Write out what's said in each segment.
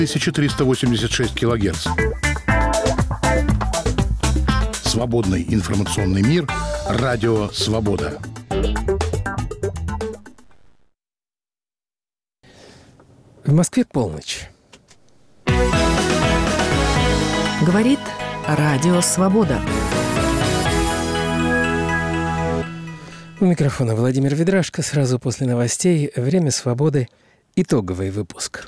1386 килогерц. Свободный информационный мир. Радио «Свобода». В Москве полночь. Говорит Радио «Свобода». У микрофона Владимир Ведрашко. Сразу после новостей «Время свободы». Итоговый выпуск.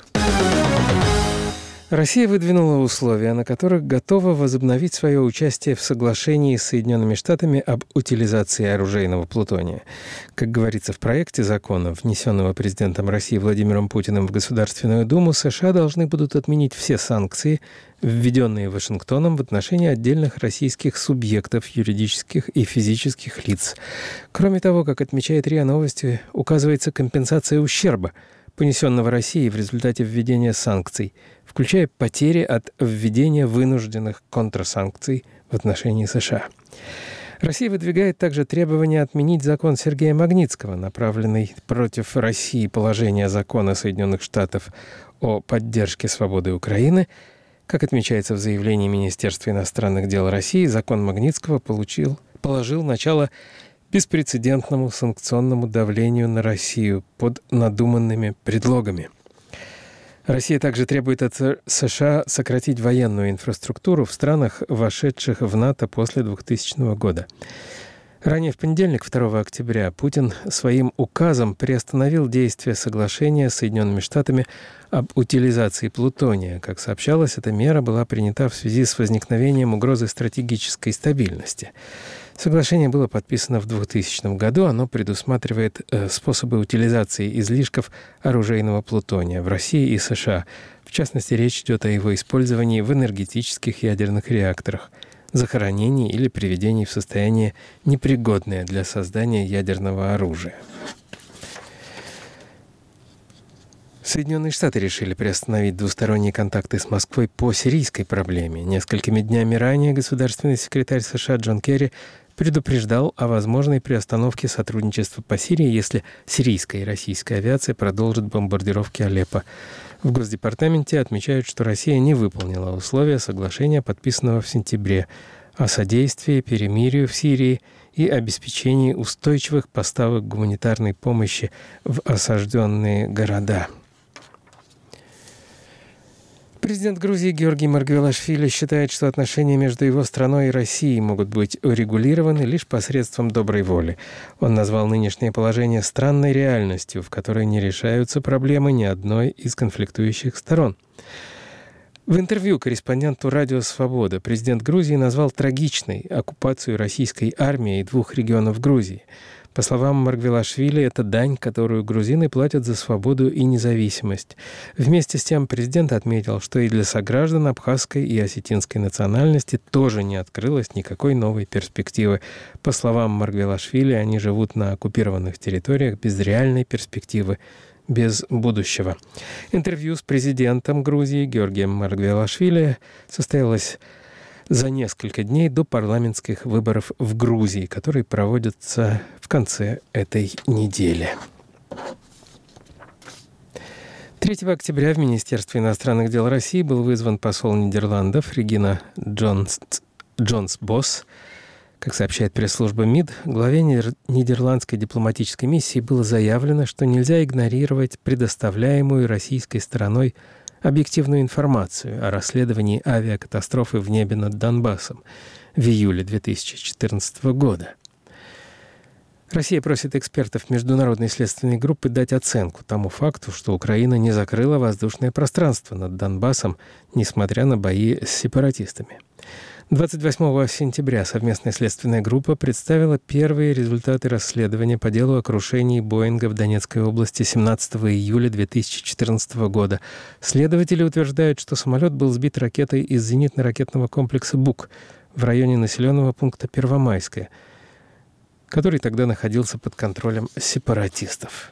Россия выдвинула условия, на которых готова возобновить свое участие в соглашении с Соединенными Штатами об утилизации оружейного плутония. Как говорится в проекте закона, внесенного президентом России Владимиром Путиным в Государственную Думу, США должны будут отменить все санкции, введенные Вашингтоном в отношении отдельных российских субъектов, юридических и физических лиц. Кроме того, как отмечает РИА Новости, указывается компенсация ущерба, понесенного Россией в результате введения санкций, включая потери от введения вынужденных контрсанкций в отношении США. Россия выдвигает также требование отменить закон Сергея Магнитского, направленный против России положение закона Соединенных Штатов о поддержке свободы Украины. Как отмечается в заявлении Министерства иностранных дел России, закон Магнитского положил начало беспрецедентному санкционному давлению на Россию под надуманными предлогами. Россия также требует от США сократить военную инфраструктуру в странах, вошедших в НАТО после 2000 года. Ранее в понедельник, 2 октября, Путин своим указом приостановил действие соглашения с Соединенными Штатами об утилизации плутония. Как сообщалось, эта мера была принята в связи с возникновением угрозы стратегической стабильности. Соглашение было подписано в 2000 году. Оно предусматривает способы утилизации излишков оружейного плутония в России и США. В частности, речь идет о его использовании в энергетических ядерных реакторах, захоронении или приведении в состояние, непригодное для создания ядерного оружия. Соединенные Штаты решили приостановить двусторонние контакты с Москвой по сирийской проблеме. Несколькими днями ранее государственный секретарь США Джон Керри предупреждал о возможной приостановке сотрудничества по Сирии, если сирийская и российская авиация продолжит бомбардировки Алеппо. В Госдепартаменте отмечают, что Россия не выполнила условия соглашения, подписанного в сентябре, о содействии перемирию в Сирии и обеспечении устойчивых поставок гуманитарной помощи в осажденные города. Президент Грузии Георгий Маргвелашвили считает, что отношения между его страной и Россией могут быть урегулированы лишь посредством доброй воли. Он назвал нынешнее положение странной реальностью, в которой не решаются проблемы ни одной из конфликтующих сторон. В интервью корреспонденту «Радио Свобода» президент Грузии назвал трагичной оккупацию российской армией 2 регионов Грузии. По словам Маргвелашвили, это дань, которую грузины платят за свободу и независимость. Вместе с тем президент отметил, что и для сограждан абхазской и осетинской национальности тоже не открылось никакой новой перспективы. По словам Маргвелашвили, они живут на оккупированных территориях без реальной перспективы, без будущего. Интервью с президентом Грузии Георгием Маргвелашвили состоялось за несколько дней до парламентских выборов в Грузии, которые проводятся в конце этой недели. 3 октября в Министерство иностранных дел России был вызван посол Нидерландов Регина Джонс-Босс. Как сообщает пресс-служба МИД, главе нидерландской дипломатической миссии было заявлено, что нельзя игнорировать предоставляемую российской стороной объективную информацию о расследовании авиакатастрофы в небе над Донбассом в июле 2014 года. Россия просит экспертов Международной следственной группы дать оценку тому факту, что Украина не закрыла воздушное пространство над Донбассом, несмотря на бои с сепаратистами. 28 сентября совместная следственная группа представила первые результаты расследования по делу о крушении Боинга в Донецкой области 17 июля 2014 года. Следователи утверждают, что самолет был сбит ракетой из зенитно-ракетного комплекса «Бук» в районе населенного пункта Первомайское, который тогда находился под контролем сепаратистов.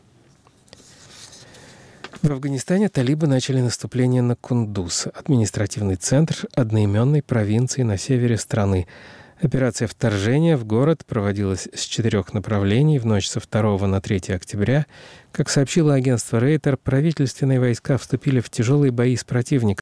В Афганистане талибы начали наступление на Кундуз, административный центр одноименной провинции на севере страны. Операция вторжения в город проводилась с 4 направлений в ночь со 2 на 3 октября. Как сообщило агентство Рейтер, правительственные войска вступили в тяжелые бои с противником.